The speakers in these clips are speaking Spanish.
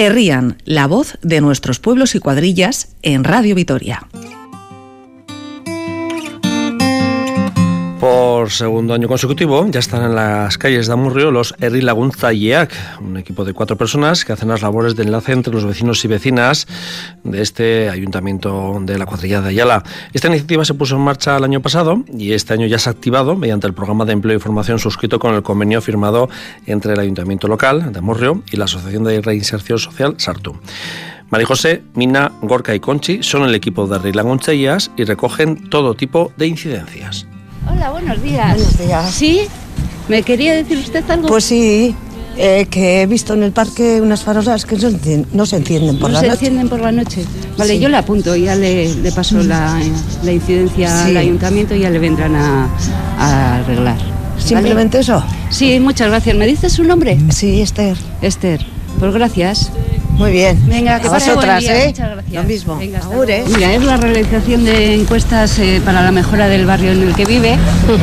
Herrian, la voz de nuestros pueblos y cuadrillas en Radio Vitoria. Por segundo año consecutivo ya están en las calles de Amurrio los Herri Laguntzaileak, un equipo de 4 personas que hacen las labores de enlace entre los vecinos y vecinas de este ayuntamiento de la cuadrilla de Ayala. Esta iniciativa se puso en marcha el año pasado y este año ya se ha activado mediante el programa de empleo y formación suscrito con el convenio firmado entre el ayuntamiento local de Amurrio y la Asociación de Reinserción Social Sartu. María José, Mina, Gorka y Conchi son el equipo de Herri Laguntzaileak y recogen todo tipo de incidencias. Hola, buenos días. Buenos días. ¿Sí? ¿Me quería decir usted algo? Pues sí, que he visto en el parque unas farolas que no se encienden por la noche. No se encienden por la noche. Vale, sí. Yo le apunto, ya le paso la incidencia al ayuntamiento y ya le vendrán a arreglar. ¿Simplemente ¿vale? Eso? Sí, muchas gracias. ¿Me dice su nombre? Sí, Esther. Esther, pues gracias. Muy bien. Venga, que a vosotras, Muchas gracias. Lo mismo. Venga, Mira, es la realización de encuestas para la mejora del barrio en el que vive.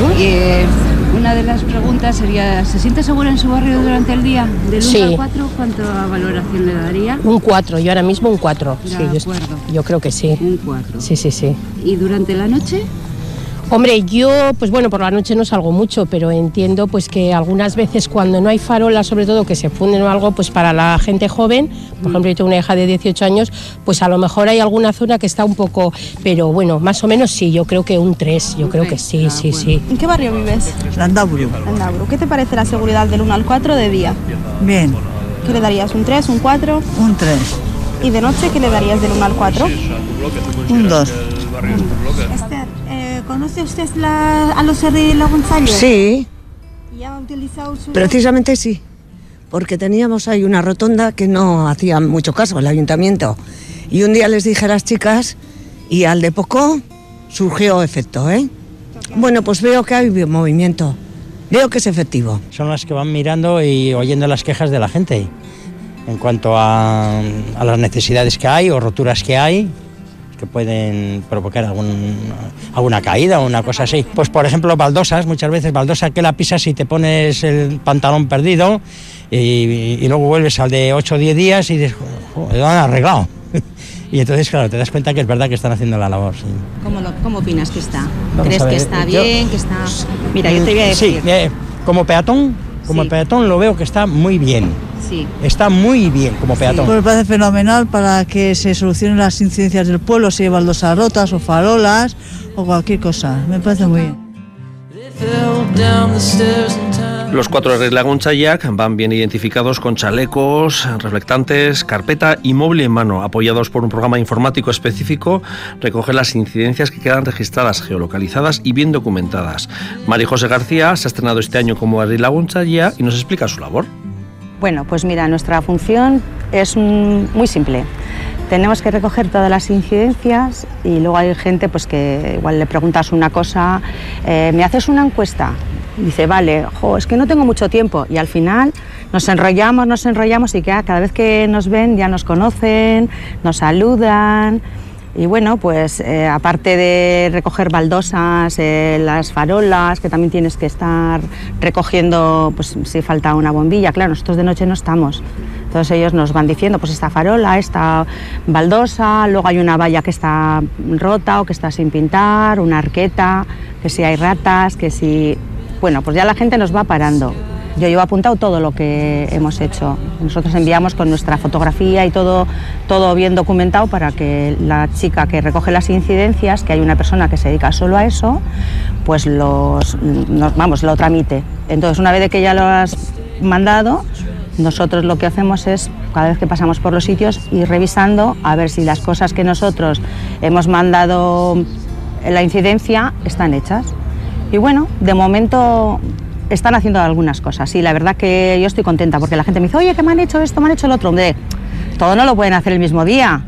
Y una de las preguntas sería, ¿se siente segura en su barrio durante el día? Del 1 al 4, ¿cuánta valoración le daría? Un 4, yo ahora mismo un 4. Sí, yo creo que sí. Un 4. Sí. ¿Y durante la noche? Hombre, yo, pues bueno, por la noche no salgo mucho, pero entiendo pues que algunas veces cuando no hay farolas, sobre todo que se funden o algo, pues para la gente joven, por ejemplo yo tengo una hija de 18 años, pues a lo mejor hay alguna zona que está un poco, pero bueno, más o menos sí, yo creo que un 3, yo creo que sí. ¿En qué barrio vives? Landaburu. ¿Qué te parece la seguridad del 1 al 4 de día? Bien. ¿Qué le darías? ¿Un 3, un 4? Un 3. ¿Y de noche qué le darías del 1 al 4? Un 2. Esther, ¿conoce usted a los Herri Laguntzaileak? Sí. ¿Y ha utilizado su...? Precisamente sí, porque teníamos ahí una rotonda que no hacía mucho caso el ayuntamiento. Y un día les dije a las chicas y al de poco surgió efecto, ¿eh? Bueno, pues veo que hay movimiento, veo que es efectivo. Son las que van mirando y oyendo las quejas de la gente en cuanto a las necesidades que hay o roturas que hay, que pueden provocar alguna caída o una cosa así. Pues por ejemplo baldosas, muchas veces baldosa que la pisas y te pones el pantalón perdido y luego vuelves al de 8 o 10 días y dices, lo han arreglado. Y entonces claro, te das cuenta que es verdad que están haciendo la labor. Sí. ¿Cómo opinas que está? Vamos ¿Crees que está bien, que está...? Mira, yo te voy a decir... Sí, como peatón lo veo que está muy bien. Sí. Está muy bien como peatón. Pues me parece fenomenal para que se solucionen las incidencias del pueblo, si hay baldosas rotas o farolas o cualquier cosa. Me parece muy bien. Los 4 Herri Laguntzaileak van bien identificados con chalecos, reflectantes, carpeta y móvil en mano. Apoyados por un programa informático específico, recogen las incidencias que quedan registradas, geolocalizadas y bien documentadas. María José García se ha estrenado este año como Herri Laguntzaileak y nos explica su labor. Bueno, pues mira, nuestra función es muy simple. Tenemos que recoger todas las incidencias y luego hay gente pues que igual le preguntas una cosa, ¿me haces una encuesta? Dice, vale, es que no tengo mucho tiempo, y al final nos enrollamos y que cada vez que nos ven ya nos conocen, nos saludan. Y bueno, pues aparte de recoger baldosas, las farolas, que también tienes que estar recogiendo, pues si falta una bombilla, claro, nosotros de noche no estamos. Entonces ellos nos van diciendo, pues esta farola, esta baldosa, luego hay una valla que está rota o que está sin pintar, una arqueta, que si hay ratas, que si... Bueno, pues ya la gente nos va parando. Yo llevo apuntado todo lo que hemos hecho. Nosotros enviamos con nuestra fotografía y todo bien documentado para que la chica que recoge las incidencias, que hay una persona que se dedica solo a eso, pues lo tramite. Entonces, una vez que ya lo has mandado, nosotros lo que hacemos es, cada vez que pasamos por los sitios, ir revisando a ver si las cosas que nosotros hemos mandado en la incidencia están hechas. Y bueno, de momento están haciendo algunas cosas. Sí, la verdad que yo estoy contenta porque la gente me dice, oye, que me han hecho esto, me han hecho el otro. Hombre, todo no lo pueden hacer el mismo día.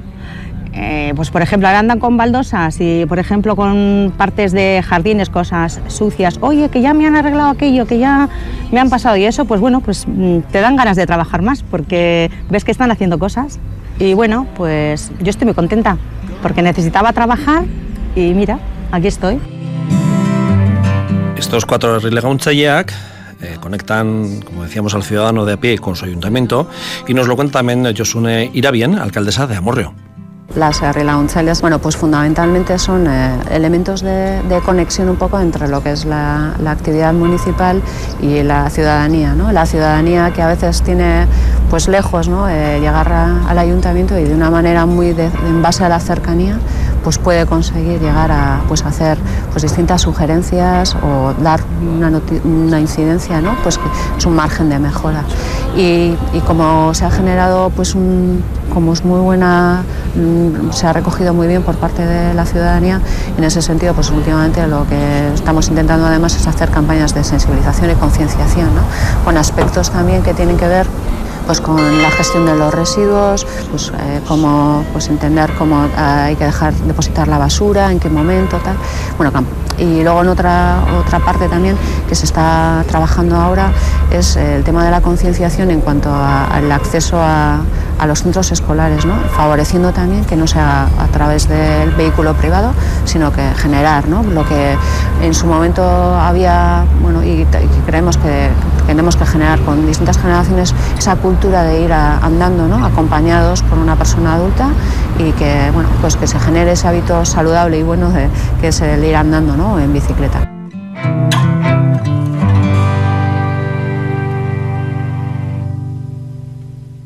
Pues por ejemplo, ahora andan con baldosas y por ejemplo con partes de jardines, cosas sucias. Oye, que ya me han arreglado aquello, que ya me han pasado. Y eso, pues bueno, pues te dan ganas de trabajar más porque ves que están haciendo cosas. Y bueno, pues yo estoy muy contenta porque necesitaba trabajar y mira, aquí estoy. Estos 4 Herri Laguntzaileak conectan, como decíamos, al ciudadano de a pie con su ayuntamiento, y nos lo cuenta también Josune Irabien, alcaldesa de Amurrio. Las herri-laguntzaileas, bueno, pues fundamentalmente son elementos de conexión un poco entre lo que es la actividad municipal y la ciudadanía, ¿no? La ciudadanía que a veces tiene pues lejos, ¿no? Llegar al ayuntamiento, y de una manera muy en base a la cercanía pues puede conseguir llegar a pues hacer pues distintas sugerencias o dar una incidencia, ¿no? Pues que es un margen de mejora, y como se ha generado pues como es muy buena, se ha recogido muy bien por parte de la ciudadanía, en ese sentido pues últimamente lo que estamos intentando además es hacer campañas de sensibilización y concienciación, ¿no? Con aspectos también que tienen que ver pues con la gestión de los residuos, pues cómo pues entender cómo hay que depositar la basura, en qué momento, tal. Bueno, y luego en otra parte también que se está trabajando ahora es el tema de la concienciación en cuanto al acceso a los centros escolares, ¿no? Favoreciendo también que no sea a través del vehículo privado, sino que generar, ¿no? Lo que en su momento había, bueno, y creemos que tenemos que generar con distintas generaciones esa cultura de ir andando, ¿no? Acompañados por una persona adulta, y que, bueno, pues que se genere ese hábito saludable y bueno que es el ir andando, ¿no? En bicicleta.